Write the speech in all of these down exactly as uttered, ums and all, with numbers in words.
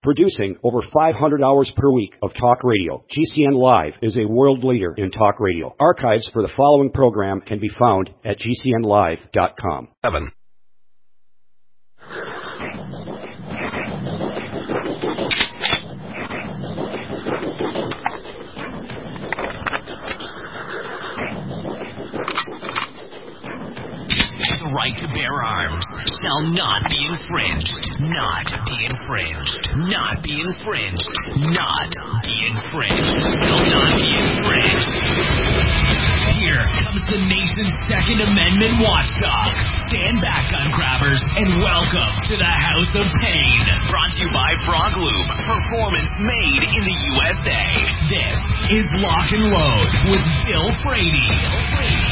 Producing over five hundred hours per week of talk radio, G C N Live is a world leader in talk radio. Archives for the following program can be found at G C N live dot com. Seven. The right to bear arms shall not be infringed. Not be infringed. Not be infringed. Not be infringed. Shall not be infringed. Here comes the nation's Second Amendment watchdog. Stand back, gun grabbers, and welcome to the House of Pain. Brought to you by Frog Lube. Performance made in the U S A. This is Lock and Load with Bill Frady. Bill Frady.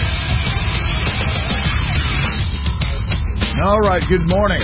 All right, good morning.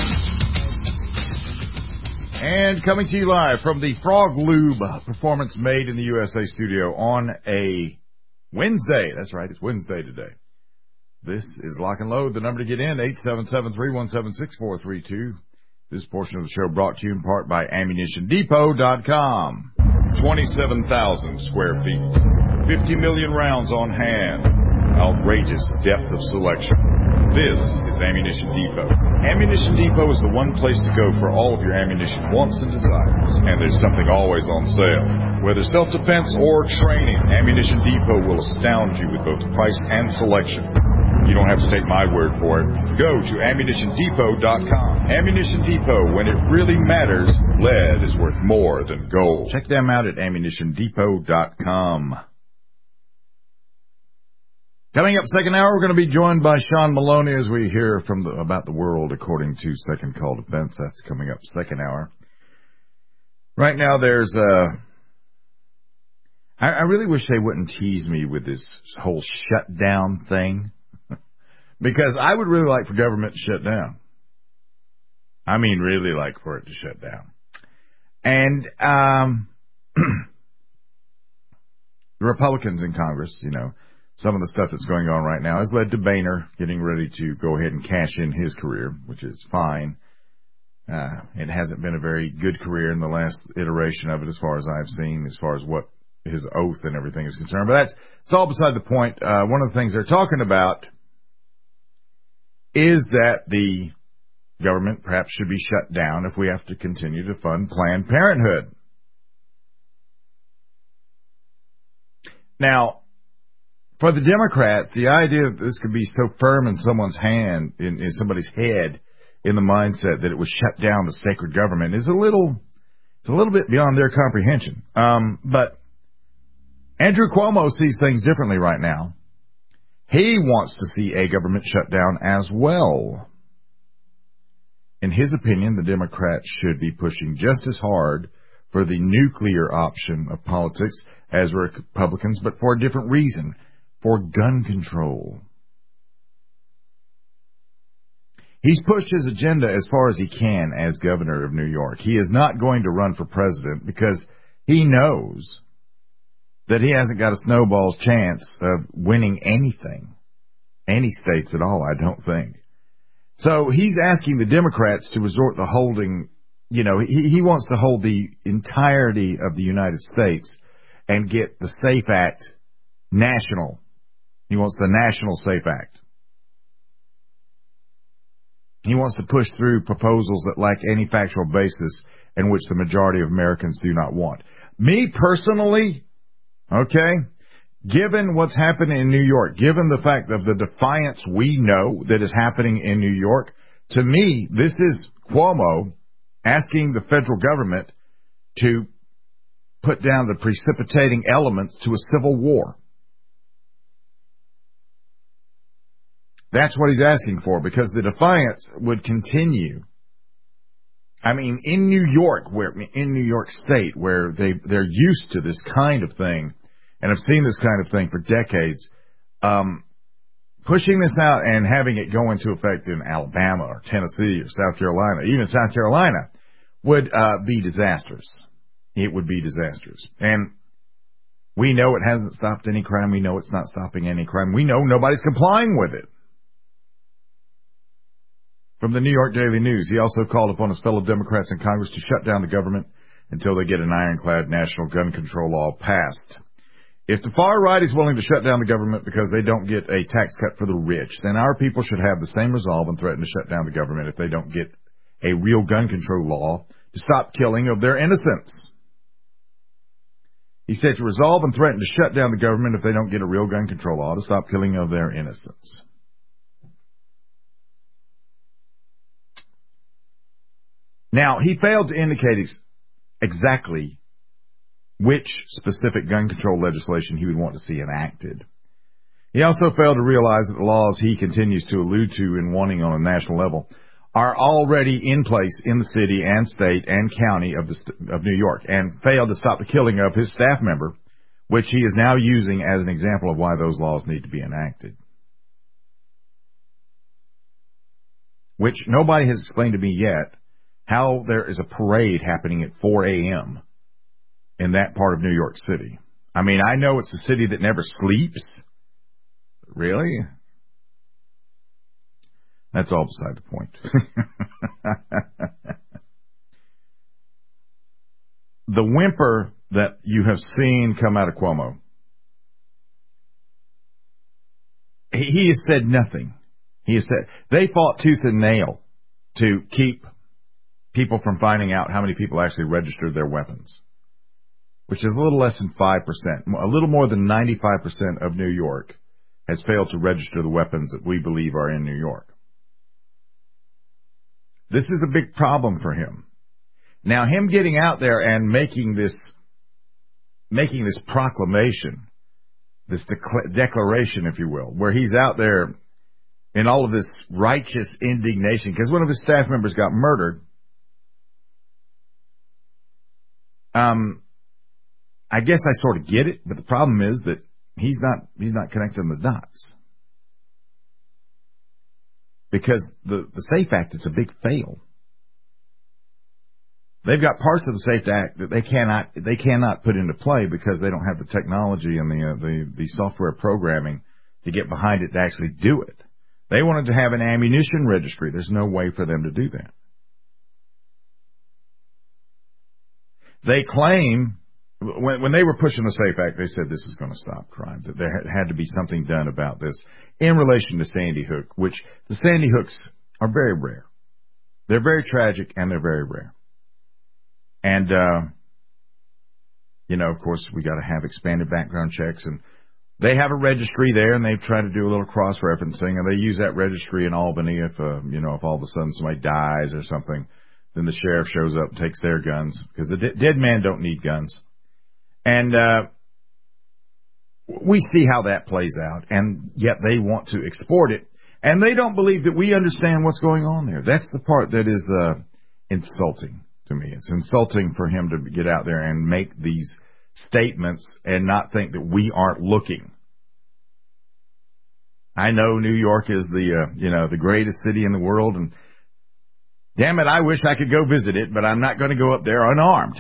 And coming to you live from the Frog Lube Performance Made in the U S A studio on a Wednesday. That's right, it's Wednesday today. This is Lock and Load. The number to get in, eight seven seven, three one seven, six four three two. This portion of the show brought to you in part by ammunition depot dot com. twenty-seven thousand square feet. fifty million rounds on hand. Outrageous depth of selection. This is Ammunition Depot. Ammunition Depot is the one place to go for all of your ammunition wants and desires. And there's something always on sale. Whether self-defense or training, Ammunition Depot will astound you with both price and selection. You don't have to take my word for it. Go to ammunition depot dot com. Ammunition Depot, when it really matters, lead is worth more than gold. Check them out at ammunition depot dot com. Coming up second hour, we're going to be joined by Sean Maloney as we hear from the, about the world according to Second Call Defense. That's coming up second hour. Right now, there's uh I, I really wish they wouldn't tease me with this whole shutdown thing, because I would really like for government to shut down. I mean, really like for it to shut down. And um the Republicans in Congress, you know, some of the stuff that's going on right now has led to Boehner getting ready to go ahead and cash in his career, which is fine. Uh, it hasn't been a very good career in the last iteration of it as far as I've seen, as far as what his oath and everything is concerned. But that's it's all beside the point. Uh, one of the things they're talking about is that the government perhaps should be shut down if we have to continue to fund Planned Parenthood. Now, for the Democrats, the idea that this could be so firm in someone's hand, in, in somebody's head, in the mindset that it would shut down the sacred government is a little, it's a little bit beyond their comprehension. Um, but Andrew Cuomo sees things differently right now. He wants to see a government shutdown as well. In his opinion, the Democrats should be pushing just as hard for the nuclear option of politics as Republicans, but for a different reason. For gun control. He's pushed his agenda as far as he can as governor of New York. He is not going to run for president because he knows that he hasn't got a snowball's chance of winning anything, any states at all, I don't think. So he's asking the Democrats to resort to holding, you know, he, he wants to hold the entirety of the United States and get the SAFE Act national. He wants the National SAFE Act. He wants to push through proposals that lack any factual basis and which the majority of Americans do not want. Me personally, okay, given what's happening in New York, given the fact of the defiance we know that is happening in New York, to me, this is Cuomo asking the federal government to put down the precipitating elements to a civil war. That's what he's asking for, because the defiance would continue. I mean, in New York, where in New York State, where they they're used to this kind of thing, and have seen this kind of thing for decades, um, pushing this out and having it go into effect in Alabama or Tennessee or South Carolina, even South Carolina, would uh, be disastrous. It would be disastrous. And we know it hasn't stopped any crime. We know it's not stopping any crime. We know nobody's complying with it. From the New York Daily News, he also called upon his fellow Democrats in Congress to shut down the government until they get an ironclad national gun control law passed. If the far right is willing to shut down the government because they don't get a tax cut for the rich, then our people should have the same resolve and threaten to shut down the government if they don't get a real gun control law to stop killing of their innocents. He said to resolve and threaten to shut down the government if they don't get a real gun control law to stop killing of their innocents. Now, he failed to indicate ex- exactly which specific gun control legislation he would want to see enacted. He also failed to realize that the laws he continues to allude to in wanting on a national level are already in place in the city and state and county of the st- of New York, and failed to stop the killing of his staff member, which he is now using as an example of why those laws need to be enacted. Which nobody has explained to me yet how there is a parade happening at four a.m. in that part of New York City. I mean, I know it's a city that never sleeps. Really? That's all beside the point. The whimper that you have seen come out of Cuomo, he, he has said nothing. He has said, they fought tooth and nail to keep people from finding out how many people actually registered their weapons, which is a little less than five percent. A little more than ninety-five percent of New York has failed to register the weapons that we believe are in New York. This is a big problem for him. Now, him getting out there and making this, making this proclamation, this dec- declaration, if you will, where he's out there in all of this righteous indignation, because one of his staff members got murdered. Um, I guess I sort of get it, but the problem is that he's not, he's not connecting the dots. Because the, the SAFE Act is a big fail. They've got parts of the SAFE Act that they cannot, they cannot put into play because they don't have the technology and the, uh, the, the software programming to get behind it to actually do it. They wanted to have an ammunition registry. There's no way for them to do that. They claim, when, when they were pushing the SAFE Act, they said this is going to stop crime, that there had to be something done about this in relation to Sandy Hook, which the Sandy Hooks are very rare. They're very tragic and they're very rare. And, uh, you know, of course, we got to have expanded background checks, and they have a registry there, and they've tried to do a little cross-referencing, and they use that registry in Albany if, uh, you know, if all of a sudden somebody dies or something, then the sheriff shows up and takes their guns, because the de- dead man don't need guns. And uh we see how that plays out, and yet they want to export it, and they don't believe that we understand what's going on there. That's the part that is uh insulting to me. It's insulting for him to get out there and make these statements and not think that we aren't looking. I know New York is the, uh, you know, the greatest city in the world, and damn it, I wish I could go visit it, but I'm not going to go up there unarmed.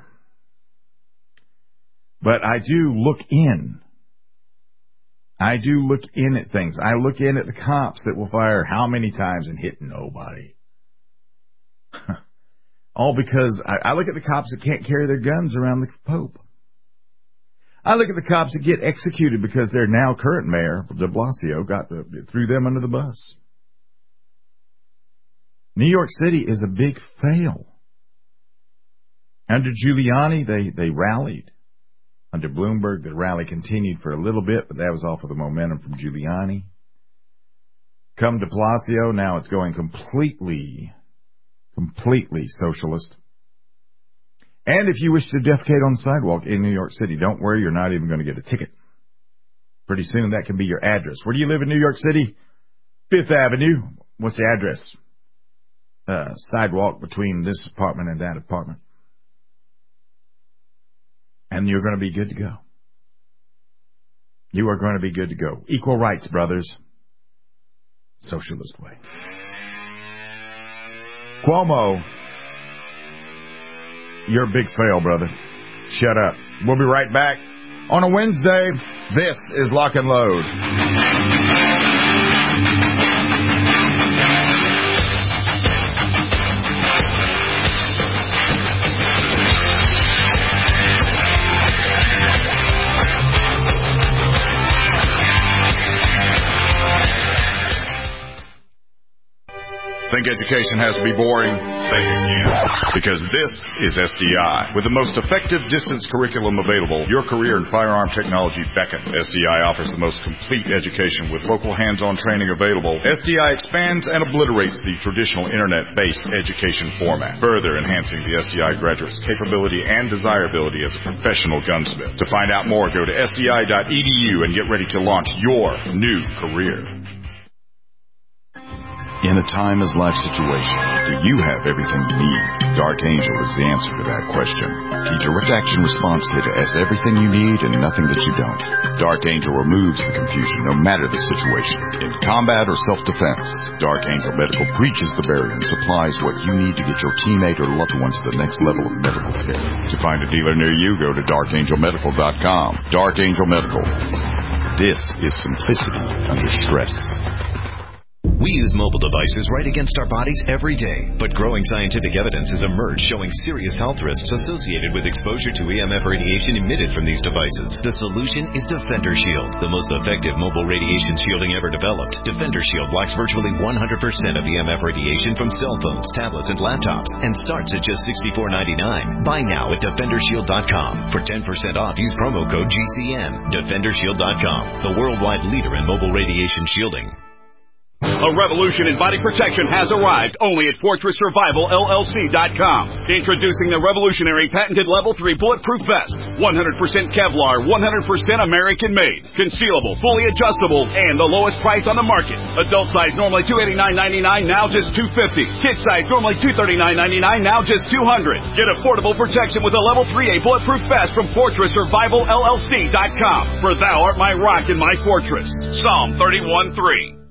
But I do look in. I do look in at things. I look in at the cops that will fire how many times and hit nobody. All because I, I look at the cops that can't carry their guns around the Pope. I look at the cops that get executed because their now current mayor, de Blasio, got uh, threw them under the bus. New York City is a big fail. Under Giuliani, they, they rallied. Under Bloomberg, the rally continued for a little bit, but that was off of the momentum from Giuliani. Come de Blasio, now it's going completely, completely socialist. And if you wish to defecate on the sidewalk in New York City, don't worry, you're not even going to get a ticket. Pretty soon that can be your address. Where do you live in New York City? Fifth Avenue. What's the address? Uh, sidewalk between this apartment and that apartment. And you're going to be good to go. You are going to be good to go. Equal rights, brothers. Socialist way. Cuomo, you're a big fail, brother. Shut up. We'll be right back on a Wednesday. This is Lock and Load. think education has to be boring? Say it again. Because this is S D I. With the most effective distance curriculum available, your career in firearm technology beckons. S D I offers the most complete education with local hands-on training available. S D I expands and obliterates the traditional internet-based education format, further enhancing the S D I graduate's capability and desirability as a professional gunsmith. To find out more, go to S D I dot E D U and get ready to launch your new career. In a time as life situation, do you have everything you need? Dark Angel is the answer to that question. The Direct Action Response Kit has everything you need and nothing that you don't. Dark Angel removes the confusion no matter the situation. In combat or self-defense, Dark Angel Medical breaches the barrier and supplies what you need to get your teammate or loved one to the next level of medical care. To find a dealer near you, go to dark angel medical dot com. Dark Angel Medical. This is simplicity under stress. We use mobile devices right against our bodies every day, but growing scientific evidence has emerged showing serious health risks associated with exposure to E M F radiation emitted from these devices. The solution is Defender Shield, the most effective mobile radiation shielding ever developed. Defender Shield blocks virtually one hundred percent of E M F radiation from cell phones, tablets, and laptops, and starts at just sixty-four ninety-nine. Buy now at defender shield dot com. For ten percent off, use promo code G C N. defender shield dot com, the worldwide leader in mobile radiation shielding. A revolution in body protection has arrived only at Fortress Survival L L C dot com. Introducing the revolutionary patented Level three Bulletproof Vest. one hundred percent Kevlar, one hundred percent American-made. Concealable, fully adjustable, and the lowest price on the market. Adult size normally two hundred eighty-nine ninety-nine, now just two hundred fifty dollars. Kid size normally two hundred thirty-nine ninety-nine, now just two hundred dollars. Get affordable protection with a Level three A Bulletproof Vest from Fortress Survival L L C dot com. For thou art my rock and my fortress. Psalm thirty-one three.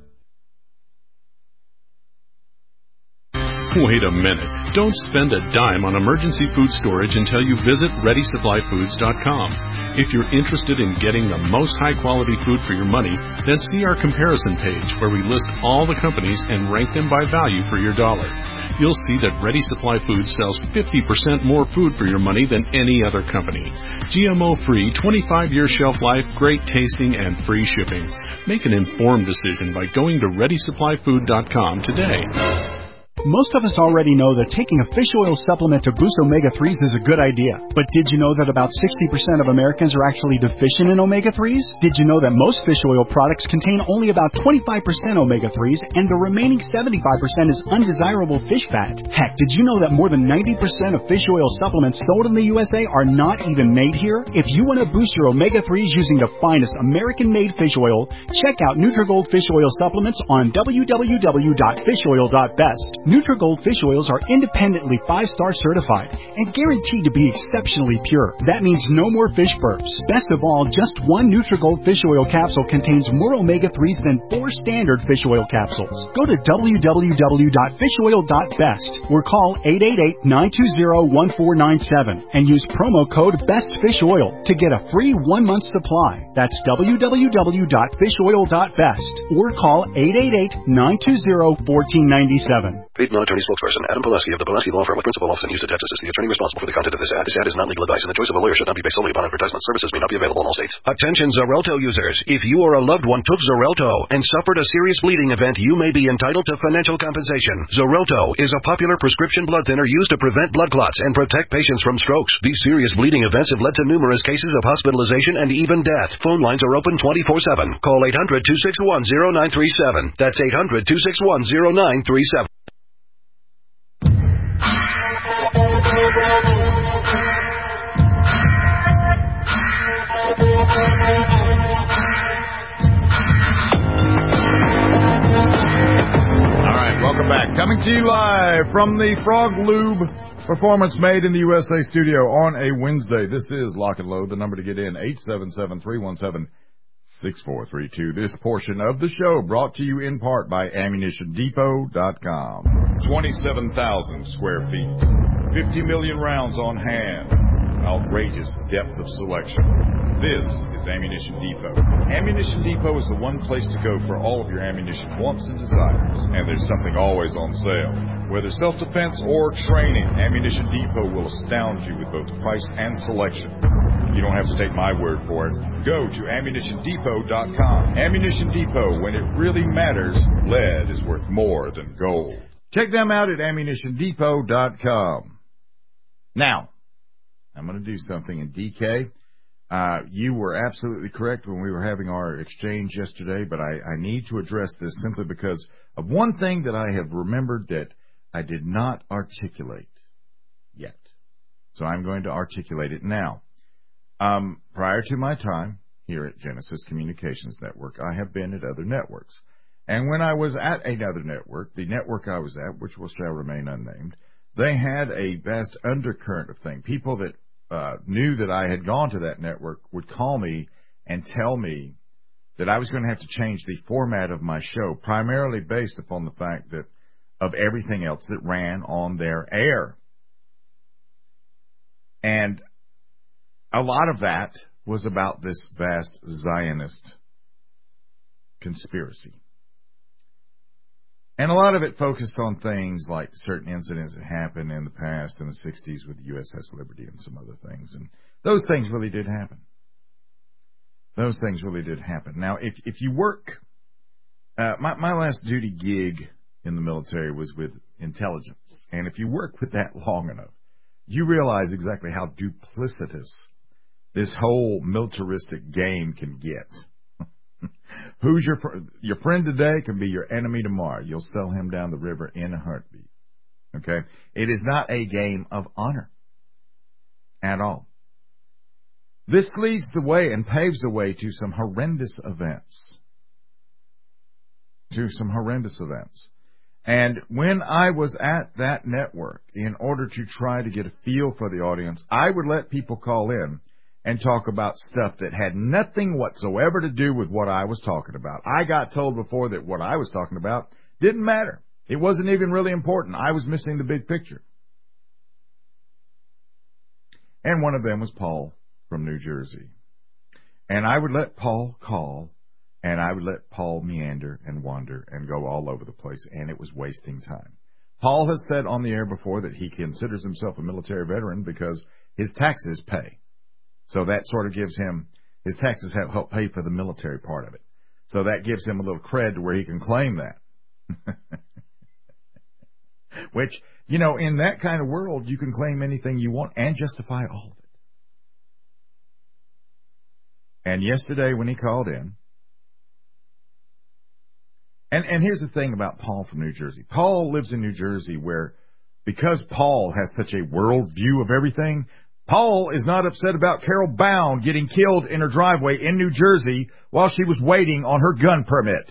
Wait a minute. Don't spend a dime on emergency food storage until you visit ready supply foods dot com. If you're interested in getting the most high-quality food for your money, then see our comparison page where we list all the companies and rank them by value for your dollar. You'll see that Ready Supply Foods sells fifty percent more food for your money than any other company. G M O-free, twenty-five year shelf life, great tasting, and free shipping. Make an informed decision by going to ready supply food dot com today. Most of us already know that taking a fish oil supplement to boost omega threes is a good idea. But did you know that about sixty percent of Americans are actually deficient in omega threes? Did you know that most fish oil products contain only about twenty-five percent omega threes and the remaining seventy-five percent is undesirable fish fat? Heck, did you know that more than ninety percent of fish oil supplements sold in the U S A are not even made here? If you want to boost your omega threes using the finest American-made fish oil, check out Nutrigold Fish Oil Supplements on w w w dot fish oil dot best. Nutrigold fish oils are independently five-star certified and guaranteed to be exceptionally pure. That means no more fish burps. Best of all, just one Nutrigold fish oil capsule contains more omega threes than four standard fish oil capsules. Go to w w w dot fish oil dot best or call eight eight eight, nine two zero, one four nine seven and use promo code BESTFISHOIL to get a free one-month supply. That's w w w dot fish oil dot best or call eight eight eight, nine two zero, one four nine seven. Paid non-attorney spokesperson Adam Pulaski of the Pulaski Law Firm with principal office in Houston, Texas is the attorney responsible for the content of this ad. This ad is not legal advice and the choice of a lawyer should not be based solely upon advertisement. Services may not be available in all states. Attention Xarelto users. If you or a loved one took Xarelto and suffered a serious bleeding event, you may be entitled to financial compensation. Xarelto is a popular prescription blood thinner used to prevent blood clots and protect patients from strokes. These serious bleeding events have led to numerous cases of hospitalization and even death. Phone lines are open twenty-four seven. Call eight hundred, two six one, zero nine three seven. That's eight hundred, two six one, zero nine three seven. Welcome back. Coming to you live from the Frog Lube Performance Made in the U S A studio on a Wednesday. This is Lock and Load. The number to get in, eight seven seven, three one seven, six four three two. This portion of the show brought to you in part by ammunition depot dot com. twenty-seven thousand square feet. fifty million rounds on hand. Outrageous depth of selection. This is Ammunition Depot. Ammunition Depot is the one place to go for all of your ammunition wants and desires. And there's something always on sale. Whether self-defense or training, Ammunition Depot will astound you with both price and selection. You don't have to take my word for it. Go to ammunition depot dot com. Ammunition Depot, when it really matters, lead is worth more than gold. Check them out at ammunition depot dot com. Now, I'm going to do something in D K. Uh, you were absolutely correct when we were having our exchange yesterday, but I, I need to address this simply because of one thing that I have remembered that I did not articulate yet. So I'm going to articulate it now. Um, prior to my time here at Genesis Communications Network, I have been at other networks. And when I was at another network, the network I was at, which will shall remain unnamed, they had a vast undercurrent of things. People that uh, knew that I had gone to that network would call me and tell me that I was going to have to change the format of my show, primarily based upon the fact that of everything else that ran on their air. And a lot of that was about this vast Zionist conspiracy. And a lot of it focused on things like certain incidents that happened in the past in the sixties with U S S Liberty and some other things. And those things really did happen. Those things really did happen. Now, if if you work, uh, my, my last duty gig in the military was with intelligence. And if you work with that long enough, you realize exactly how duplicitous this whole militaristic game can get. Who's your fr- your friend today can be your enemy tomorrow. You'll sell him down the river in a heartbeat. Okay? It is not a game of honor at all. This leads the way and paves the way to some horrendous events. To some horrendous events. And when I was at that network, in order to try to get a feel for the audience, I would let people call in and talk about stuff that had nothing whatsoever to do with what I was talking about. I got told before that what I was talking about didn't matter. It wasn't even really important. I was missing the big picture. And one of them was Paul from New Jersey. And I would let Paul call, and I would let Paul meander and wander and go all over the place, and it was wasting time. Paul has said on the air before that he considers himself a military veteran because his taxes pay. So that sort of gives him, his taxes have helped pay for the military part of it. So that gives him a little cred to where he can claim that. Which, you know, in that kind of world, you can claim anything you want and justify all of it. And yesterday when he called in, and, and here's the thing about Paul from New Jersey. Paul lives in New Jersey where, because Paul has such a world view of everything, Paul is not upset about Carol Bound getting killed in her driveway in New Jersey while she was waiting on her gun permit.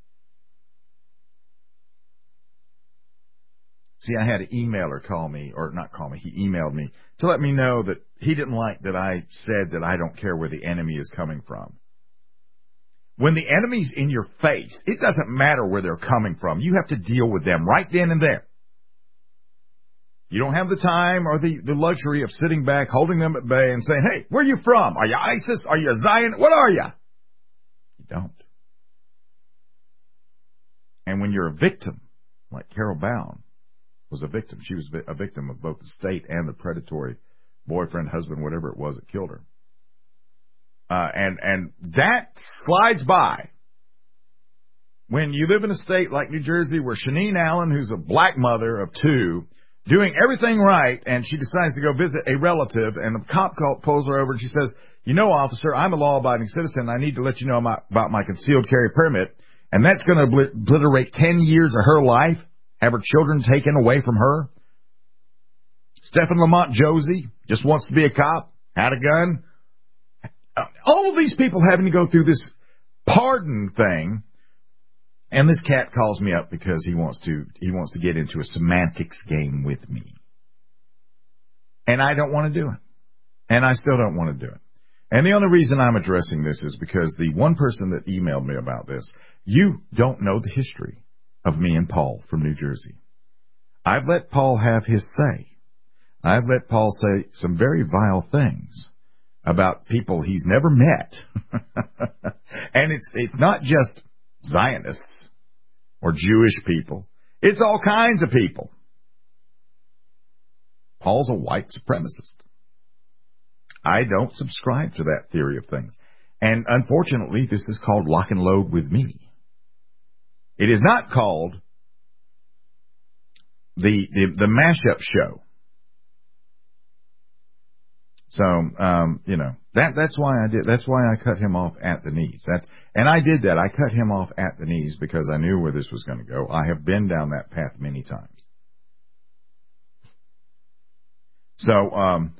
See, I had an emailer call me, or not call me, he emailed me to let me know that he didn't like that I said that I don't care where the enemy is coming from. When the enemy's in your face, it doesn't matter where they're coming from. You have to deal with them right then and there. You don't have the time or the, the luxury of sitting back, holding them at bay and saying, hey, where are you from? Are you ISIS? Are you a Zion? What are you? You don't. And when you're a victim, like Carol Bound was a victim, she was a victim of both the state and the predatory boyfriend, husband, whatever it was that killed her. Uh, and, and that slides by. When you live in a state like New Jersey where Shaneen Allen, who's a black mother of two, doing everything right, and she decides to go visit a relative, and the cop call, pulls her over, and she says, you know, officer, I'm a law-abiding citizen. I need to let you know my, about my concealed carry permit, and that's going to obliterate ten years of her life, have her children taken away from her. Stephen Lamont Josie just wants to be a cop, had a gun. All of these people having to go through this pardon thing. And this cat calls me up because he wants to he wants to get into a semantics game with me. And I don't want to do it. And I still don't want to do it. And the only reason I'm addressing this is because the one person that emailed me about this, you don't know the history of me and Paul from New Jersey. I've let Paul have his say. I've let Paul say some very vile things about people he's never met. And it's it's not just Zionists or Jewish people. It's all kinds of people. Paul's a white supremacist. I don't subscribe to that theory of things. And unfortunately, this is called lock and load with me. It is not called the, the, the mashup show. So, um, you know, that, that's why I did, that's why I cut him off at the knees. That's, and I did that. I cut him off at the knees because I knew where this was going to go. I have been down that path many times. So, um,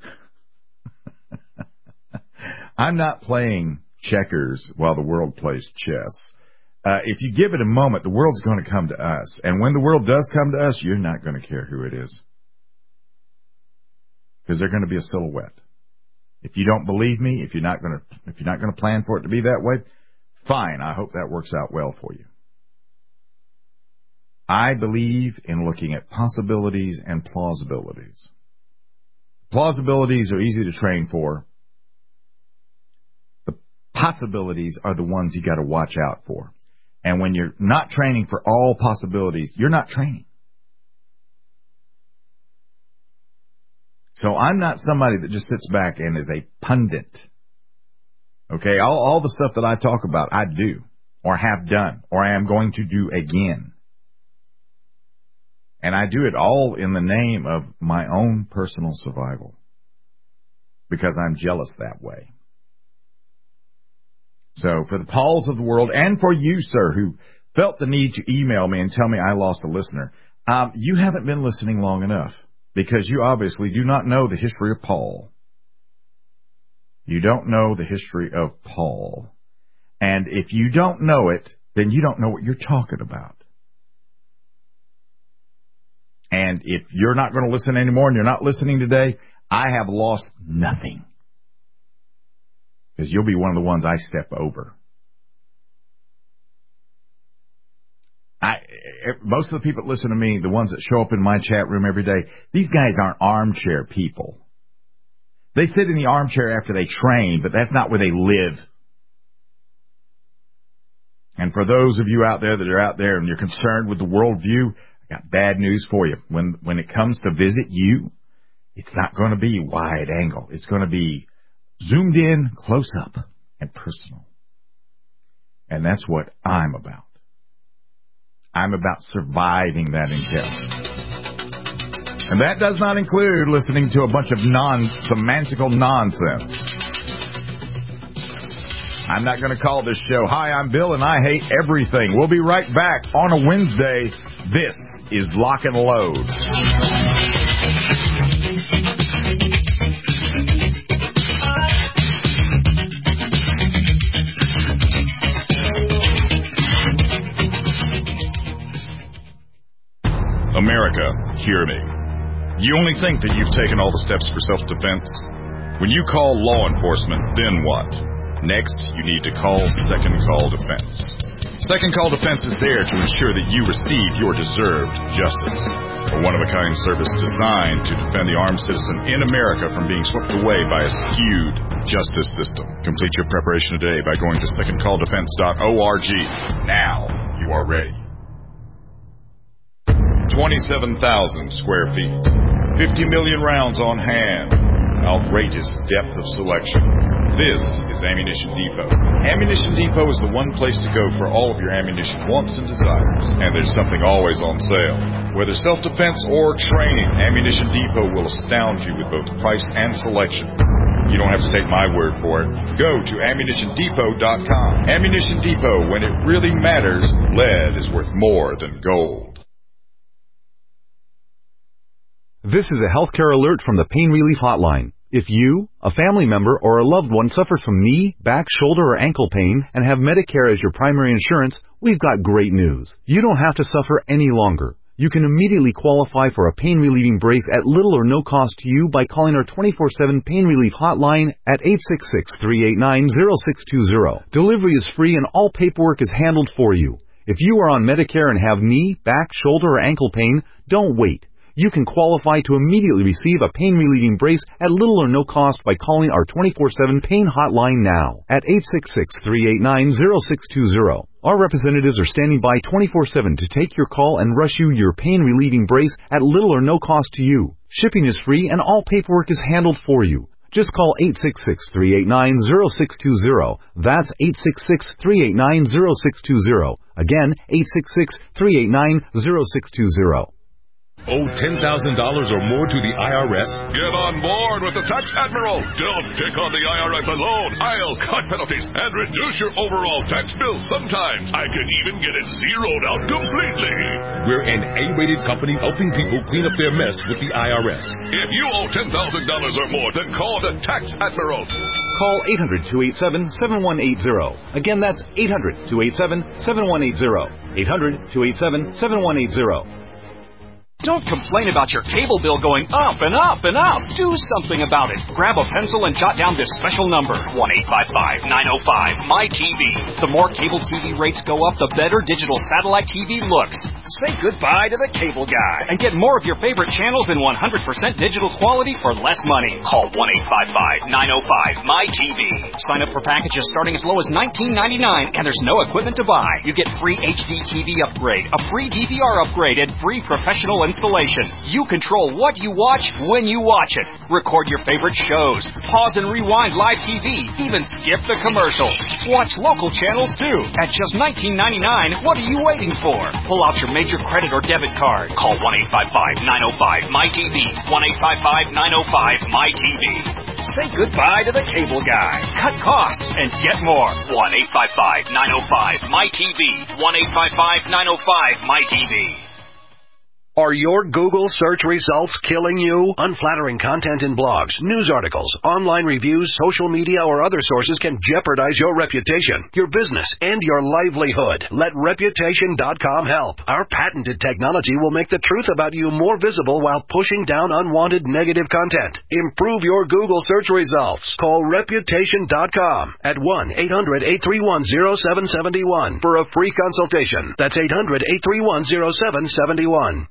I'm not playing checkers while the world plays chess. Uh, if you give it a moment, the world's going to come to us. And when the world does come to us, you're not going to care who it is. Because they're going to be a silhouette. If you don't believe me, if you're not going to, if you're not going to plan for it to be that way, fine. I hope that works out well for you. I believe in looking at possibilities and plausibilities. Plausibilities are easy to train for. The possibilities are the ones you got to watch out for. And when you're not training for all possibilities, you're not training. So I'm not somebody that just sits back and is a pundit. Okay, all, all the stuff that I talk about, I do, or have done, or I am going to do again. And I do it all in the name of my own personal survival. Because I'm jealous that way. So for the Pauls of the world, and for you, sir, who felt the need to email me and tell me I lost a listener, um, you haven't been listening long enough. Because you obviously do not know the history of Paul. You don't know the history of Paul. And if you don't know it, then you don't know what you're talking about. And if you're not going to listen anymore and you're not listening today, I have lost nothing. Because you'll be one of the ones I step over. I, most of the people that listen to me, the ones that show up in my chat room every day, these guys aren't armchair people. They sit in the armchair after they train, but that's not where they live. And for those of you out there that are out there and you're concerned with the worldview, I got bad news for you. When, when it comes to visit you, it's not going to be wide angle. It's going to be zoomed in, close up, and personal. And that's what I'm about. I'm about surviving that encounter. And that does not include listening to a bunch of non-semantical nonsense. I'm not going to call this show, "Hi, I'm Bill and I hate everything." We'll be right back on a Wednesday. This is Lock and Load. America, hear me. You only think that you've taken all the steps for self-defense? When you call law enforcement, then what? Next, you need to call Second Call Defense. Second Call Defense is there to ensure that you receive your deserved justice. A one-of-a-kind service designed to defend the armed citizen in America from being swept away by a skewed justice system. Complete your preparation today by going to second call defense dot org. Now you are ready. twenty-seven thousand square feet, fifty million rounds on hand, outrageous depth of selection. This is Ammunition Depot. Ammunition Depot is the one place to go for all of your ammunition wants and desires. And there's something always on sale. Whether self-defense or training, Ammunition Depot will astound you with both price and selection. You don't have to take my word for it. Go to ammunition depot dot com. Ammunition Depot, when it really matters, lead is worth more than gold. This is a healthcare alert from the Pain Relief Hotline. If you, a family member, or a loved one suffers from knee, back, shoulder, or ankle pain and have Medicare as your primary insurance, we've got great news. You don't have to suffer any longer. You can immediately qualify for a pain-relieving brace at little or no cost to you by calling our twenty-four seven Pain Relief Hotline at eight six six, three eight nine, zero six two zero. Delivery is free and all paperwork is handled for you. If you are on Medicare and have knee, back, shoulder, or ankle pain, don't wait. You can qualify to immediately receive a pain-relieving brace at little or no cost by calling our twenty-four seven Pain Hotline now at eight six six, three eight nine, zero six two zero. Our representatives are standing by twenty-four seven to take your call and rush you your pain-relieving brace at little or no cost to you. Shipping is free and all paperwork is handled for you. Just call eight six six, three eight nine, zero six two zero. That's eight six six, three eight nine, zero six two zero. Again, eight six six, three eight nine, zero six two zero. Owe ten thousand dollars or more to the I R S? Get on board with the Tax Admiral. Don't take on the I R S alone. I'll cut penalties and reduce your overall tax bill. Sometimes I can even get it zeroed out completely. We're an A-rated company helping people clean up their mess with the I R S. If you owe ten thousand dollars or more, then call the Tax Admiral. Call eight hundred, two eight seven, seven one eight zero. Again, that's eight hundred, two eight seven, seven one eight zero. eight hundred, two eight seven, seven one eight zero. Don't complain about your cable bill going up and up and up. Do something about it. Grab a pencil and jot down this special number, one eight five five, nine oh five, M Y T V. The more cable T V rates go up, the better digital satellite T V looks. Say goodbye to the cable guy and get more of your favorite channels in one hundred percent digital quality for less money. Call one eight five five, nine oh five, M Y T V. Sign up for packages starting as low as nineteen ninety-nine, and there's no equipment to buy. You get free H D T V upgrade, a free D V R upgrade, and free professional installation. You control what you watch when you watch it. Record your favorite shows. Pause and rewind live T V. Even skip the commercials. Watch local channels too. At just nineteen ninety-nine, what are you waiting for? Pull out your major credit or debit card. Call one eight five five, nine oh five, M Y T V. one eight five five, nine oh five, M Y T V. Say goodbye to the cable guy. Cut costs and get more. one eight five five, nine oh five, M Y T V. one eight five five, nine oh five, M Y T V. Are your Google search results killing you? Unflattering content in blogs, news articles, online reviews, social media, or other sources can jeopardize your reputation, your business, and your livelihood. Let Reputation dot com help. Our patented technology will make the truth about you more visible while pushing down unwanted negative content. Improve your Google search results. Call Reputation dot com at one eight hundred, eight three one, zero seven seven one for a free consultation. That's eight hundred, eight three one, zero seven seven one.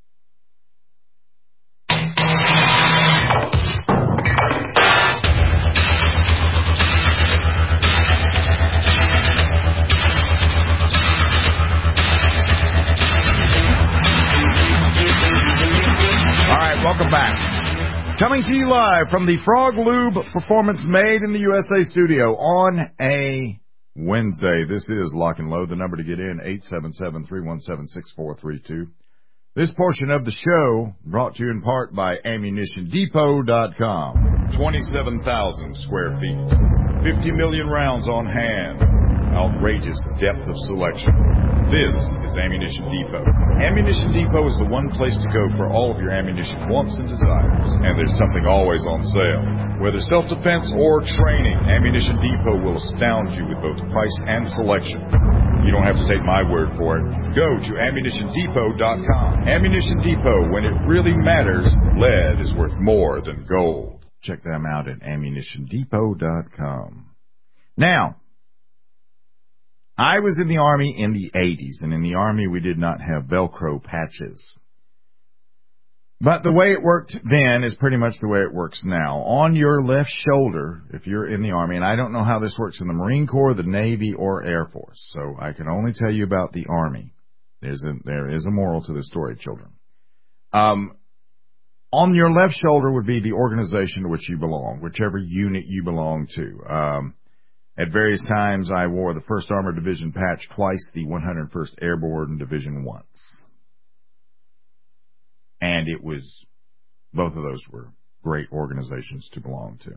Welcome back. Coming to you live from the Frog Lube Performance Made in the U S A studio on a Wednesday. This is Lock and Load. The number to get in, eight seven seven, three one seven, six four three two. This portion of the show brought to you in part by ammunition depot dot com. twenty-seven thousand square feet. fifty million rounds on hand. Outrageous depth of selection. This is Ammunition Depot. Ammunition Depot is the one place to go for all of your ammunition wants and desires. And there's something always on sale. Whether self-defense or training, Ammunition Depot will astound you with both price and selection. You don't have to take my word for it. Go to ammunition depot dot com. Ammunition Depot, when it really matters, lead is worth more than gold. Check them out at ammunition depot dot com. Now, I was in the Army in the eighties, and in the Army we did not have Velcro patches. But the way it worked then is pretty much the way it works now. On your left shoulder, if you're in the Army, and I don't know how this works in the Marine Corps, the Navy, or Air Force, so I can only tell you about the Army. There's a, there is a moral to this story, children. Um, on your left shoulder would be the organization to which you belong, whichever unit you belong to. Um, At various times, I wore the first Armored Division patch twice, the one hundred first Airborne Division once. And it was, both of those were great organizations to belong to.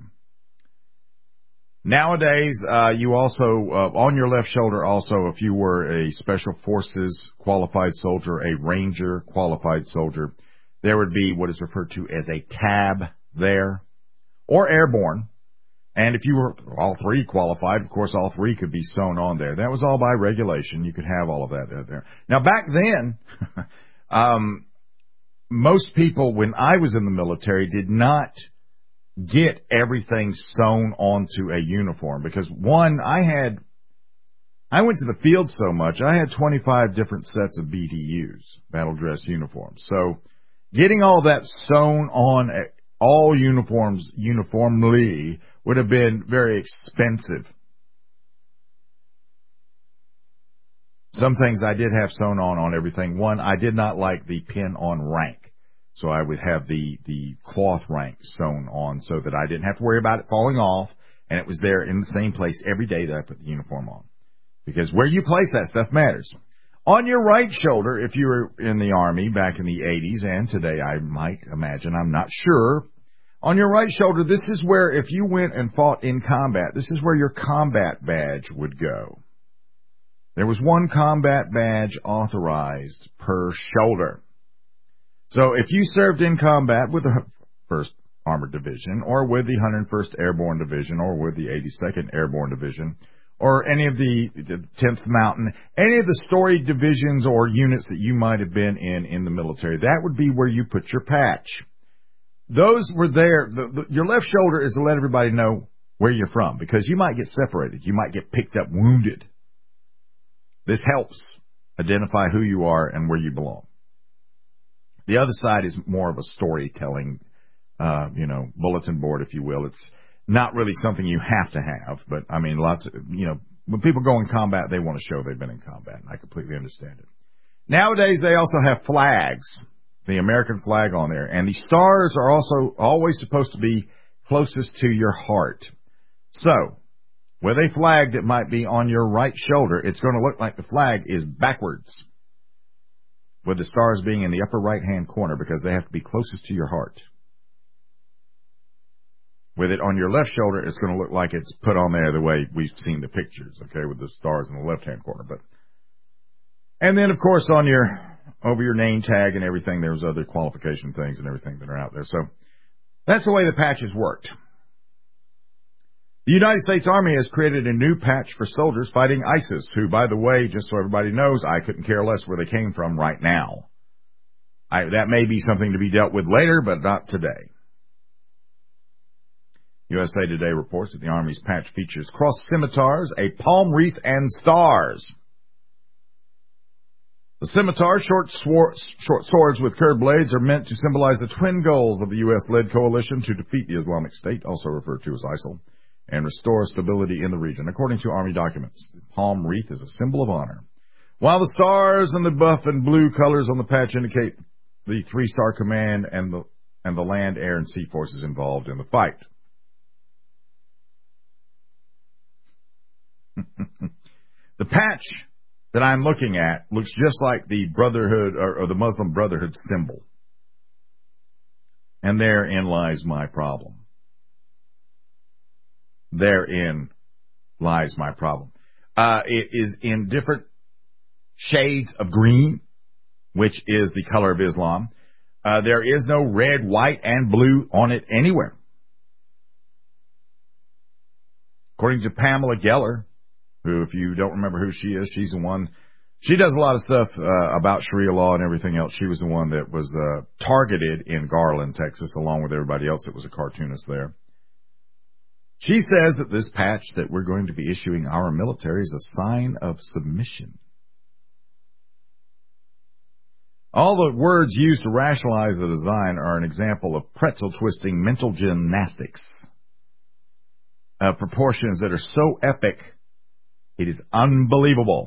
Nowadays, uh, you also, uh, on your left shoulder also, if you were a Special Forces qualified soldier, a Ranger qualified soldier, there would be what is referred to as a tab there, or Airborne. And if you were all three qualified, of course, all three could be sewn on there. That was all by regulation. You could have all of that there. Now, back then, um, most people, when I was in the military, did not get everything sewn onto a uniform. Because, one, I had, I went to the field so much, I had twenty-five different sets of B D Us, battle dress uniforms. So, getting all that sewn on all uniforms uniformly would have been very expensive. Some things I did have sewn on on everything. One, I did not like the pin-on rank. So I would have the, the cloth rank sewn on so that I didn't have to worry about it falling off, and it was there in the same place every day that I put the uniform on. Because where you place that stuff matters. On your right shoulder, if you were in the Army back in the eighties, and today I might imagine, I'm not sure, on your right shoulder, this is where, if you went and fought in combat, this is where your combat badge would go. There was one combat badge authorized per shoulder. So if you served in combat with the first Armored Division, or with the one hundred first Airborne Division, or with the eighty-second Airborne Division, or any of the tenth Mountain, any of the storied divisions or units that you might have been in in the military, that would be where you put your patch. Those were there. The, the, your left shoulder is to let everybody know where you're from, because you might get separated. You might get picked up wounded. This helps identify who you are and where you belong. The other side is more of a storytelling, uh, you know, bulletin board, if you will. It's not really something you have to have, but, I mean, lots of, you know, when people go in combat, they want to show they've been in combat, and I completely understand it. Nowadays, they also have flags, the American flag on there, and the stars are also always supposed to be closest to your heart. So, with a flag that might be on your right shoulder, it's going to look like the flag is backwards, with the stars being in the upper right-hand corner, because they have to be closest to your heart. With it on your left shoulder, it's going to look like it's put on there the way we've seen the pictures, okay, with the stars in the left-hand corner. But, and then, of course, on your, over your name tag and everything, there's other qualification things and everything that are out there. So that's the way the patches worked. The United States Army has created a new patch for soldiers fighting ISIS, who, by the way, just so everybody knows, I couldn't care less where they came from right now. I, that may be something to be dealt with later, but not today. U S A Today reports that the Army's patch features crossed scimitars, a palm wreath, and stars. The scimitars, short, swor- short swords with curved blades, are meant to symbolize the twin goals of the U S-led coalition to defeat the Islamic State, also referred to as ISIL, and restore stability in the region. According to Army documents, the palm wreath is a symbol of honor, while the stars and the buff and blue colors on the patch indicate the three-star command and the, and the land, air, and sea forces involved in the fight. The patch that I'm looking at looks just like the Brotherhood or, or the Muslim Brotherhood symbol. And therein lies my problem. Therein lies my problem. Uh, it is in different shades of green, which is the color of Islam. Uh, there is no red, white, and blue on it anywhere. According to Pamela Geller, who, if you don't remember who she is, she's the one, she does a lot of stuff uh, about Sharia law and everything else. She was the one that was uh, targeted in Garland, Texas, along with everybody else that was a cartoonist there. She says that this patch that we're going to be issuing our military is a sign of submission. All the words used to rationalize the design are an example of pretzel-twisting mental gymnastics. Uh, proportions that are so epic, it is unbelievable.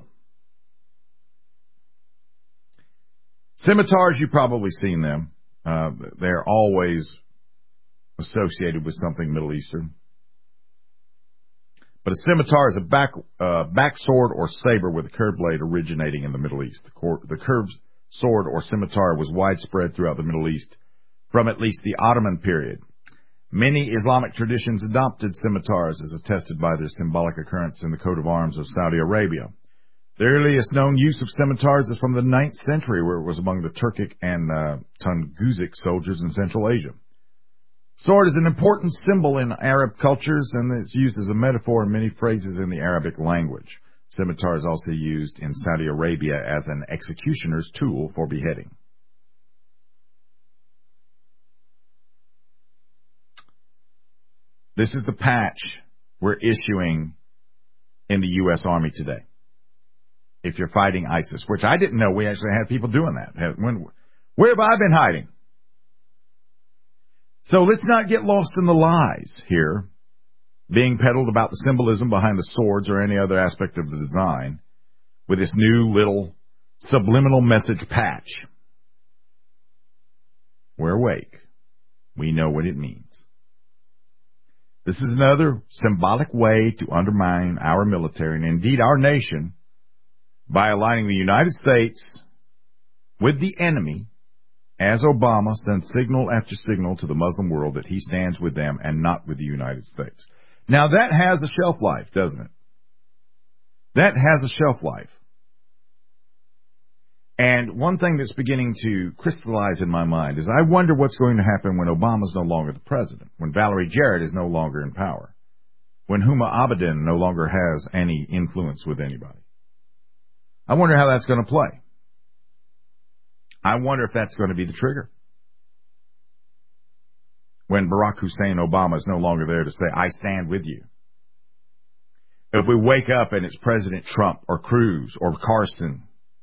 Scimitars, you've probably seen them. Uh, they're always associated with something Middle Eastern. But a scimitar is a back, uh, back sword or saber with a curved blade originating in the Middle East. The, cor- the curved sword or scimitar was widespread throughout the Middle East from at least the Ottoman period. Many Islamic traditions adopted scimitars, as attested by their symbolic occurrence in the coat of arms of Saudi Arabia. The earliest known use of scimitars is from the ninth century, where it was among the Turkic and uh, Tungusic soldiers in Central Asia. Sword is an important symbol in Arab cultures, and it's used as a metaphor in many phrases in the Arabic language. Scimitar is also used in Saudi Arabia as an executioner's tool for beheading. This is the patch we're issuing in the U S Army today. If you're fighting ISIS, which I didn't know we actually had people doing that. When, where have I been hiding? So let's not get lost in the lies here, being peddled about the symbolism behind the swords or any other aspect of the design with this new little subliminal message patch. We're awake. We know what it means. This is another symbolic way to undermine our military and indeed our nation by aligning the United States with the enemy as Obama sends signal after signal to the Muslim world that he stands with them and not with the United States. Now, that has a shelf life, doesn't it? That has a shelf life. And one thing that's beginning to crystallize in my mind is I wonder what's going to happen when Obama's no longer the president, when Valerie Jarrett is no longer in power, when Huma Abedin no longer has any influence with anybody. I wonder how that's going to play. I wonder if that's going to be the trigger. When Barack Hussein Obama is no longer there to say, I stand with you. If we wake up and it's President Trump or Cruz or Carson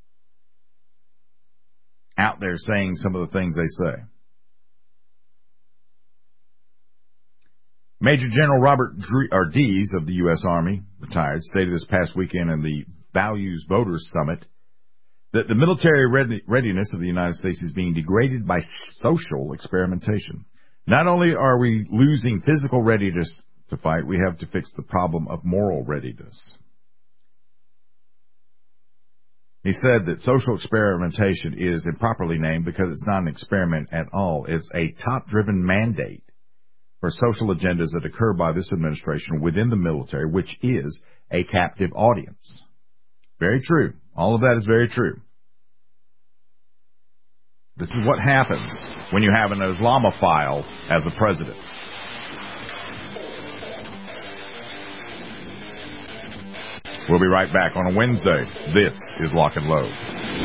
out there saying some of the things they say. Major General Robert Dees of the U S Army, retired, stated this past weekend in the Values Voters Summit that the military readiness of the United States is being degraded by social experimentation. Not only are we losing physical readiness to fight, we have to fix the problem of moral readiness. He said that social experimentation is improperly named because it's not an experiment at all. It's a top-driven mandate for social agendas that occur by this administration within the military, which is a captive audience. Very true. All of that is very true. This is what happens when you have an Islamophile as the president. We'll be right back on a Wednesday. This is Lock and Load.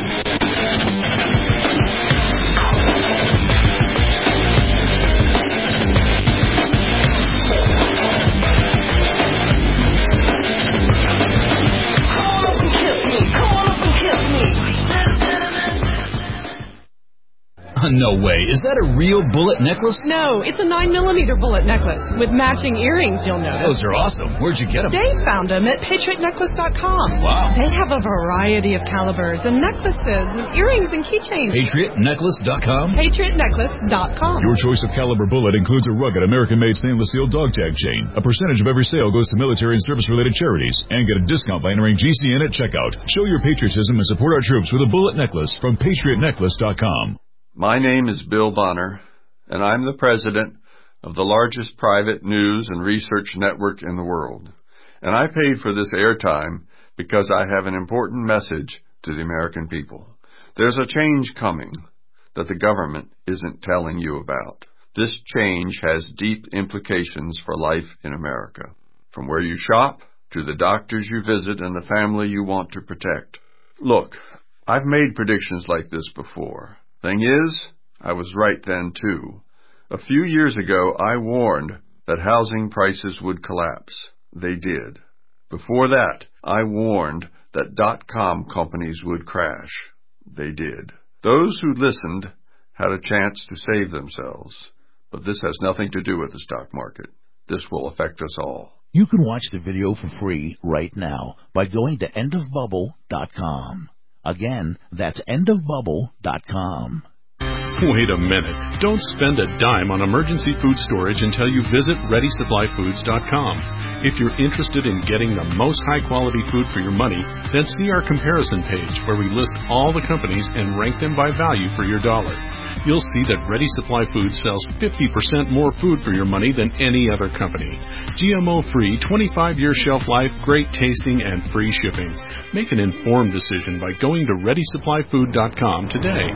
No way. Is that a real bullet necklace? No, it's a nine millimeter bullet necklace with matching earrings, you'll notice. Those are awesome. Where'd you get them? Dave found them at Patriot Necklace dot com. Wow. They have a variety of calibers and necklaces and earrings and keychains. Patriot Necklace dot com? Patriot Necklace dot com. Your choice of caliber bullet includes a rugged American-made stainless steel dog tag chain. A percentage of every sale goes to military and service-related charities. And get a discount by entering G C N at checkout. Show your patriotism and support our troops with a bullet necklace from Patriot Necklace dot com. My name is Bill Bonner, and I'm the president of the largest private news and research network in the world. And I paid for this airtime because I have an important message to the American people. There's a change coming that the government isn't telling you about. This change has deep implications for life in America, from where you shop to the doctors you visit and the family you want to protect. Look, I've made predictions like this before. Thing is, I was right then, too. A few years ago, I warned that housing prices would collapse. They did. Before that, I warned that dot-com companies would crash. They did. Those who listened had a chance to save themselves. But this has nothing to do with the stock market. This will affect us all. You can watch the video for free right now by going to end of bubble dot com. Again, that's end of bubble dot com. Wait a minute. Don't spend a dime on emergency food storage until you visit ready supply foods dot com. If you're interested in getting the most high-quality food for your money, then see our comparison page where we list all the companies and rank them by value for your dollar. You'll see that Ready Supply Foods sells fifty percent more food for your money than any other company. G M O-free, twenty-five year shelf life, great tasting, and free shipping. Make an informed decision by going to ready supply food dot com today.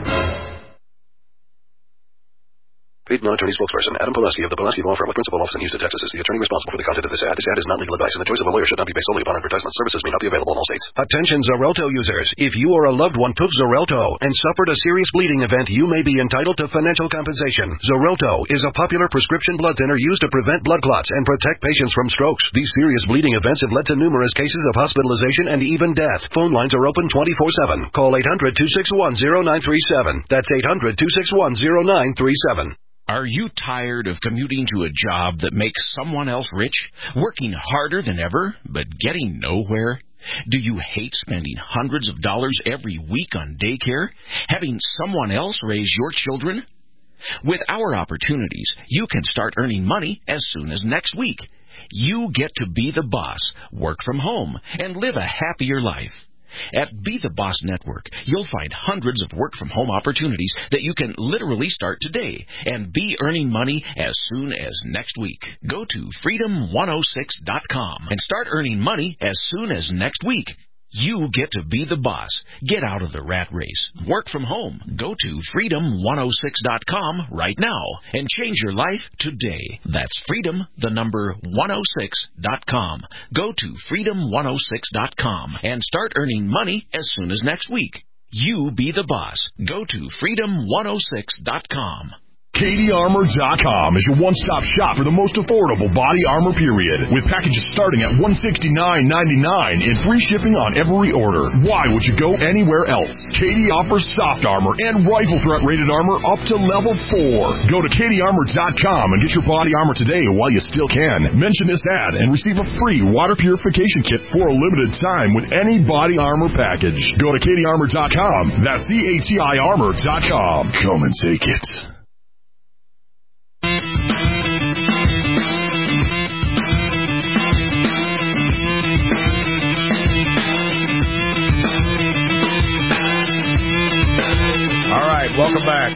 Paid non-attorney spokesperson Adam Pulaski of the Pulaski Law Firm with principal office in Houston, Texas is the attorney responsible for the content of this ad. This ad is not legal advice, and the choice of a lawyer should not be based solely upon advertisement. Services may not be available in all states. Attention Xarelto users. If you or a loved one took Xarelto and suffered a serious bleeding event, you may be entitled to financial compensation. Xarelto is a popular prescription blood thinner used to prevent blood clots and protect patients from strokes. These serious bleeding events have led to numerous cases of hospitalization and even death. Phone lines are open twenty-four seven. Call eight hundred, two six one, zero nine three seven. That's eight hundred, two six one, zero nine three seven. Are you tired of commuting to a job that makes someone else rich, working harder than ever, but getting nowhere? Do you hate spending hundreds of dollars every week on daycare, having someone else raise your children? With our opportunities, you can start earning money as soon as next week. You get to be the boss, work from home, and live a happier life. At Be the Boss Network, you'll find hundreds of work-from-home opportunities that you can literally start today and be earning money as soon as next week. Go to freedom one oh six dot com and start earning money as soon as next week. You get to be the boss. Get out of the rat race. Work from home. Go to freedom one oh six dot com right now and change your life today. That's freedom, the number one oh six dot com. Go to freedom one oh six dot com and start earning money as soon as next week. You be the boss. Go to freedom one oh six dot com. K D Armor dot com is your one-stop shop for the most affordable body armor period, with packages starting at one hundred sixty-nine ninety-nine and free shipping on every order. Why would you go anywhere else? K D offers soft armor and rifle threat rated armor up to level four. Go to K D Armor dot com and get your body armor today while you still can. Mention this ad and receive a free water purification kit for a limited time with any body armor package. Go to K D Armor dot com. That's C A T I Armor dot com. Come and take it. All right, welcome back.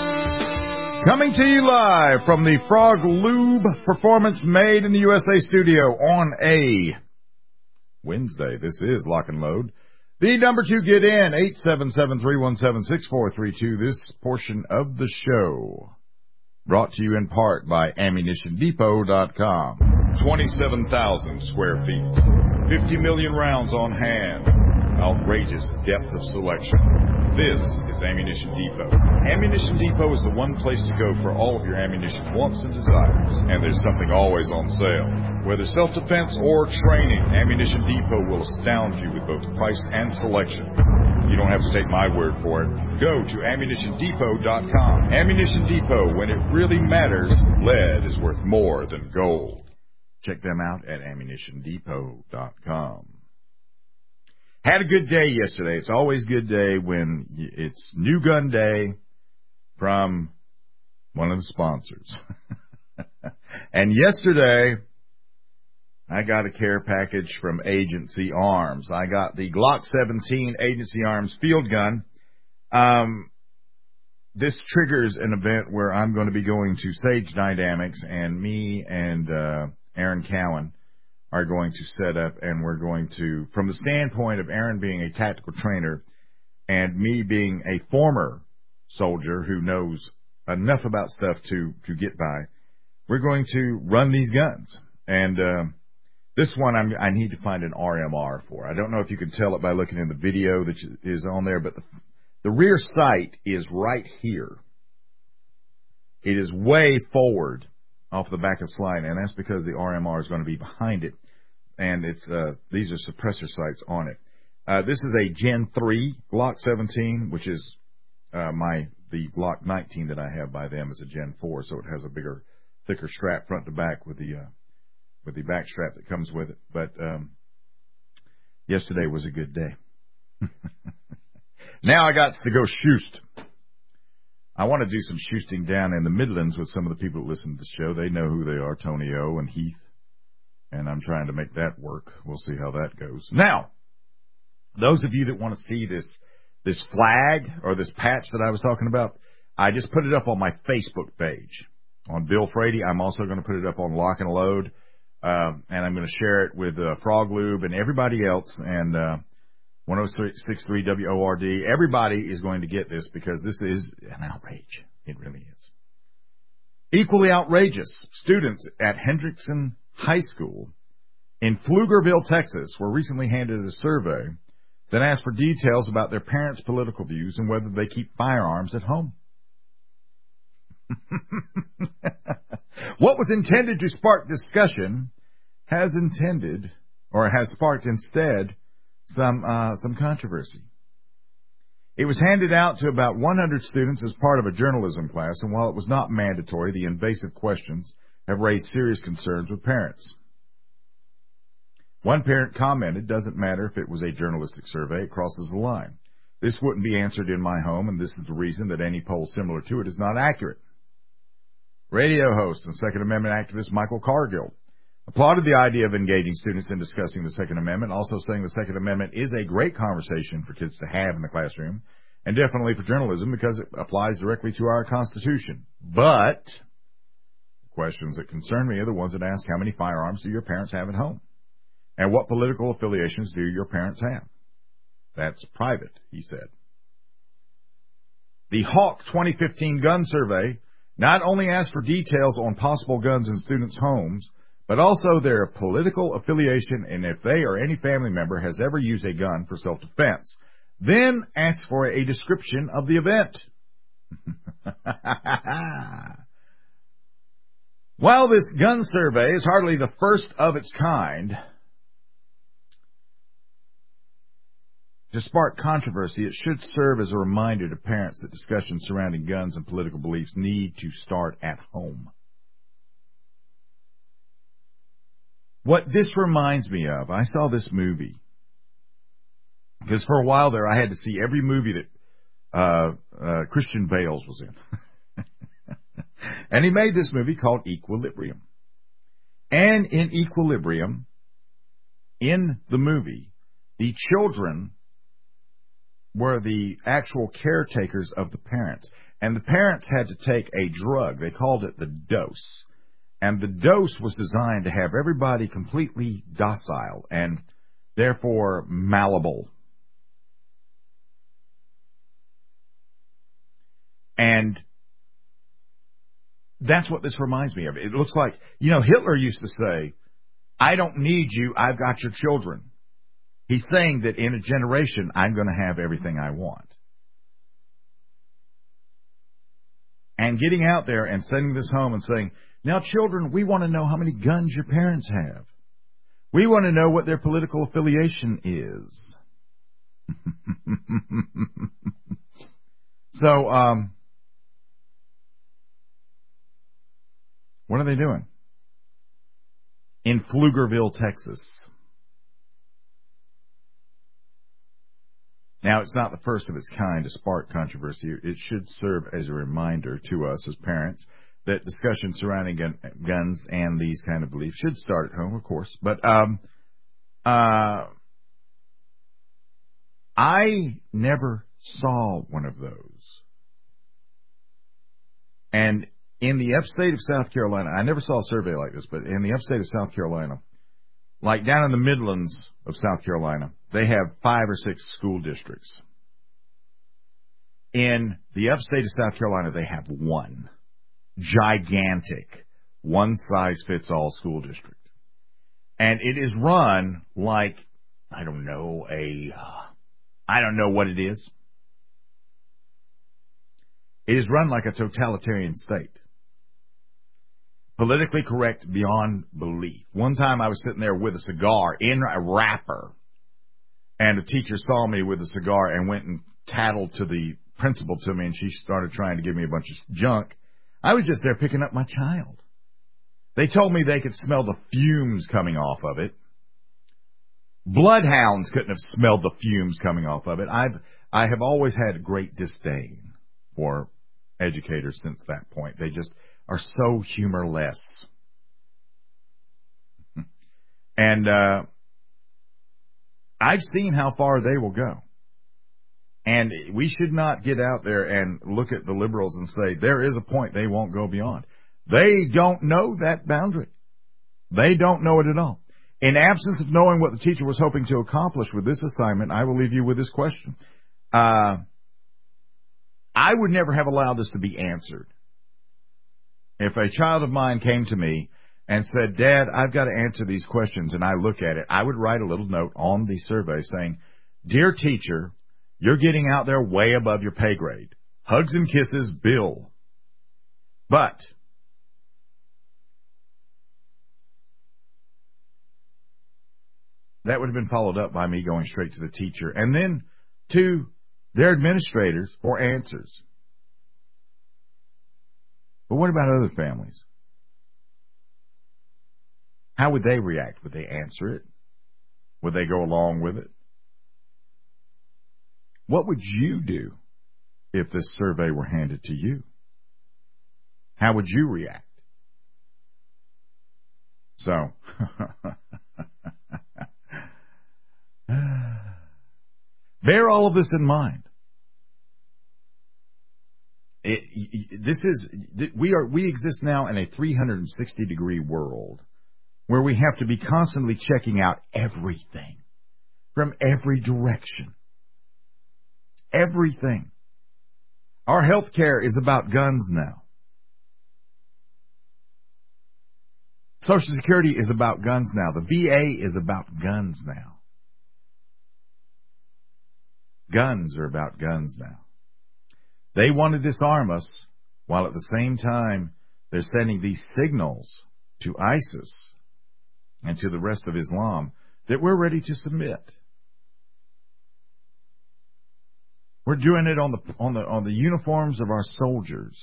Coming to you live from the Frog Lube Performance Made in the U S A studio on a Wednesday. This is Lock and Load. The number to get in, eight seven seven, three one seven, six four three two. This portion of the show brought to you in part by ammunition depot dot com. twenty-seven thousand square feet. fifty million rounds on hand. Outrageous depth of selection. This is Ammunition Depot. Ammunition Depot is the one place to go for all of your ammunition wants and desires. And there's something always on sale. Whether self-defense or training, Ammunition Depot will astound you with both price and selection. You don't have to take my word for it. Go to ammunition depot dot com. Ammunition Depot, when it really matters, lead is worth more than gold. Check them out at ammunition depot dot com. Had a good day yesterday. It's always a good day when it's New Gun Day from one of the sponsors. And yesterday, I got a care package from Agency Arms. I got the Glock seventeen Agency Arms field gun. Um, this triggers an event where I'm going to be going to Sage Dynamics, and me and uh, Aaron Cowan are going to set up, and we're going to, from the standpoint of Aaron being a tactical trainer and me being a former soldier who knows enough about stuff to, to get by, we're going to run these guns. And uh, this one I'm, I need to find an R M R for. I don't know if you can tell it by looking in the video that is on there, but the, the rear sight is right here. It is way forward off the back of the slide, and that's because the R M R is going to be behind it, and it's uh, these are suppressor sights on it. Uh, this is a Gen three Glock seventeen, which is uh, my the Glock nineteen that I have by them is a Gen four, so it has a bigger, thicker strap front to back with the uh, with the back strap that comes with it. But um, yesterday was a good day. Now I got to go shoot. I want to do some shooting down in the Midlands with some of the people that listen to the show. They know who they are, Tony O and Heath, and I'm trying to make that work. We'll see how that goes. Now, those of you that want to see this this flag or this patch that I was talking about, I just put it up on my Facebook page on Bill Frady. I'm also going to put it up on Lock and Load, um, and I'm going to share it with uh, Frog Lube and everybody else, and uh, one oh six point three W O R D. Everybody is going to get this because this is an outrage. It really is. Equally outrageous, students at Hendrickson High School in Pflugerville, Texas, were recently handed a survey that asked for details about their parents' political views and whether they keep firearms at home. What was intended to spark discussion has intended, or has sparked instead, some uh, some controversy. It was handed out to about one hundred students as part of a journalism class, and while it was not mandatory, the invasive questions have raised serious concerns with parents. One parent commented, "Doesn't matter if it was a journalistic survey, it crosses the line. This wouldn't be answered in my home, and this is the reason that any poll similar to it is not accurate." Radio host and Second Amendment activist Michael Cargill applauded the idea of engaging students in discussing the Second Amendment, also saying the Second Amendment is a great conversation for kids to have in the classroom, and definitely for journalism because it applies directly to our Constitution. But questions that concern me are the ones that ask, how many firearms do your parents have at home? And what political affiliations do your parents have? That's private, he said. The Hawk twenty fifteen gun survey not only asked for details on possible guns in students' homes, but also their political affiliation and if they or any family member has ever used a gun for self-defense. Then asked for a description of the event. While this gun survey is hardly the first of its kind to spark controversy, it should serve as a reminder to parents that discussions surrounding guns and political beliefs need to start at home. What this reminds me of, I saw this movie, because for a while there I had to see every movie that uh, uh, Christian Bale was in. And he made this movie called Equilibrium. And in Equilibrium, in the movie, the children were the actual caretakers of the parents. And the parents had to take a drug. They called it the dose. And the dose was designed to have everybody completely docile and therefore malleable. And that's what this reminds me of. It looks like, you know, Hitler used to say, I don't need you, I've got your children. He's saying that in a generation, I'm going to have everything I want. And getting out there and sending this home and saying, now, children, we want to know how many guns your parents have. We want to know what their political affiliation is. So, um, what are they doing? In Pflugerville, Texas. Now, it's not the first of its kind to spark controversy. It should serve as a reminder to us as parents that discussions surrounding gun, guns and these kind of beliefs should start at home, of course. But um, uh, I never saw one of those. And in the upstate of South Carolina, I never saw a survey like this, but in the upstate of South Carolina, like down in the Midlands of South Carolina, they have five or six school districts. In the upstate of South Carolina, they have one. Gigantic, one-size-fits-all school district. And it is run like, I don't know, a, I don't know what it is. It is run like a totalitarian state. Politically correct beyond belief. One time I was sitting there with a cigar in a wrapper, and a teacher saw me with a cigar and went and tattled to the principal to me, and she started trying to give me a bunch of junk. I was just there picking up my child. They told me they could smell the fumes coming off of it. Bloodhounds couldn't have smelled the fumes coming off of it. I've, I have always had great disdain for educators since that point. They just are so humorless. And uh, I've seen how far they will go. And we should not get out there and look at the liberals and say, there is a point they won't go beyond. They don't know that boundary. They don't know it at all. In absence of knowing what the teacher was hoping to accomplish with this assignment, I will leave you with this question. Uh, I would never have allowed this to be answered. If a child of mine came to me and said, Dad, I've got to answer these questions, and I look at it, I would write a little note on the survey saying, Dear teacher, you're getting out there way above your pay grade. Hugs and kisses, Bill. But that would have been followed up by me going straight to the teacher and then to their administrators for answers. But what about other families? How would they react? Would they answer it? Would they go along with it? What would you do if this survey were handed to you? How would you react? So, bear all of this in mind. It, this is we are we exist now in a three hundred sixty degree world where we have to be constantly checking out everything from every direction. Everything. Our health care is about guns now. Social Security is about guns now. The V A is about guns now. Guns are about guns now. They want to disarm us, while at the same time they're sending these signals to ISIS and to the rest of Islam that we're ready to submit. We're doing it on the on the on the uniforms of our soldiers.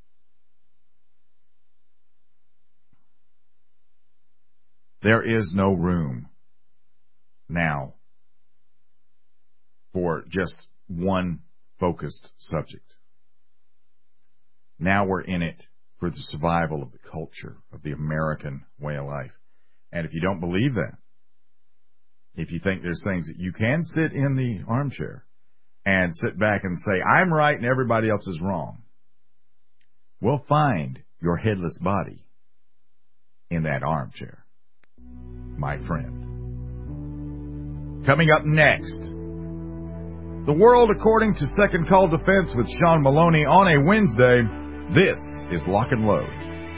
There is no room now for just one focused subject. Now we're in it for the survival of the culture, of the American way of life. And if you don't believe that, if you think there's things that you can sit in the armchair and sit back and say, I'm right and everybody else is wrong, we'll find your headless body in that armchair, my friend. Coming up next, the world according to Second Call Defense with Sean Maloney on a Wednesday. This is Lock and Load.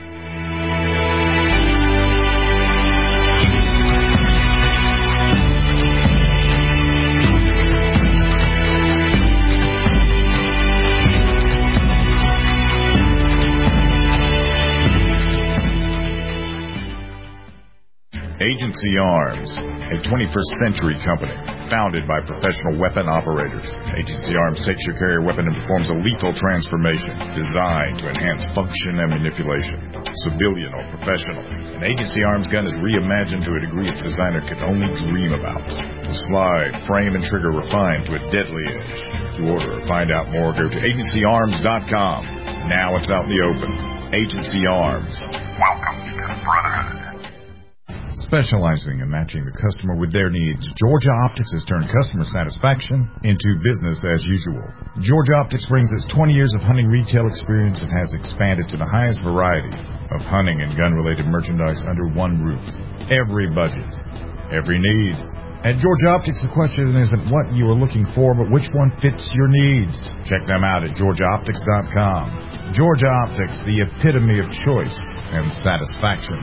Agency Arms, a twenty-first century company founded by professional weapon operators. Agency Arms takes your carrier weapon and performs a lethal transformation designed to enhance function and manipulation. Civilian or professional, an Agency Arms gun is reimagined to a degree its designer could only dream about. The slide, frame, and trigger refined to a deadly edge. To order or find out more, go to agency arms dot com. Now it's out in the open. Agency Arms. Welcome to the Brotherhood. Specializing in matching the customer with their needs, Georgia Optics has turned customer satisfaction into business as usual. Georgia Optics brings its twenty years of hunting retail experience and has expanded to the highest variety of hunting and gun-related merchandise under one roof. Every budget, every need. At Georgia Optics, the question isn't what you are looking for, but which one fits your needs. Check them out at georgia optics dot com. Georgia Optics, the epitome of choice and satisfaction.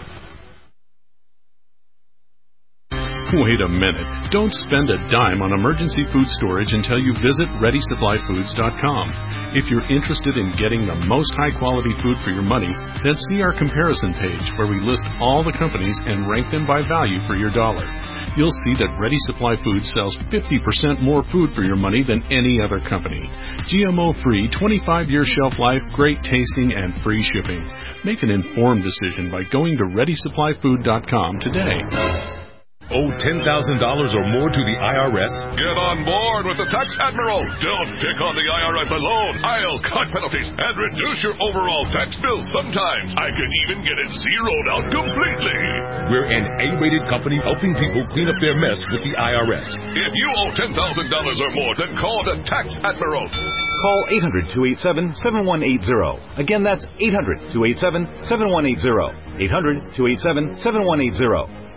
Wait a minute. Don't spend a dime on emergency food storage until you visit ready supply foods dot com. If you're interested in getting the most high-quality food for your money, then see our comparison page where we list all the companies and rank them by value for your dollar. You'll see that Ready Supply Foods sells fifty percent more food for your money than any other company. G M O-free, twenty-five year shelf life, great tasting, and free shipping. Make an informed decision by going to ready supply food dot com today. Owe ten thousand dollars or more to the I R S? Get on board with the Tax Admiral. Don't pick on the I R S alone. I'll cut penalties and reduce your overall tax bill. Sometimes I can even get it zeroed out completely. We're an A-rated company helping people clean up their mess with the I R S. If you owe ten thousand dollars or more, then call the Tax Admiral. Call eight hundred, two eight seven, seven one eight zero. Again, that's eight hundred, two eight seven, seven one eight zero. eight hundred, two eight seven, seven one eight zero.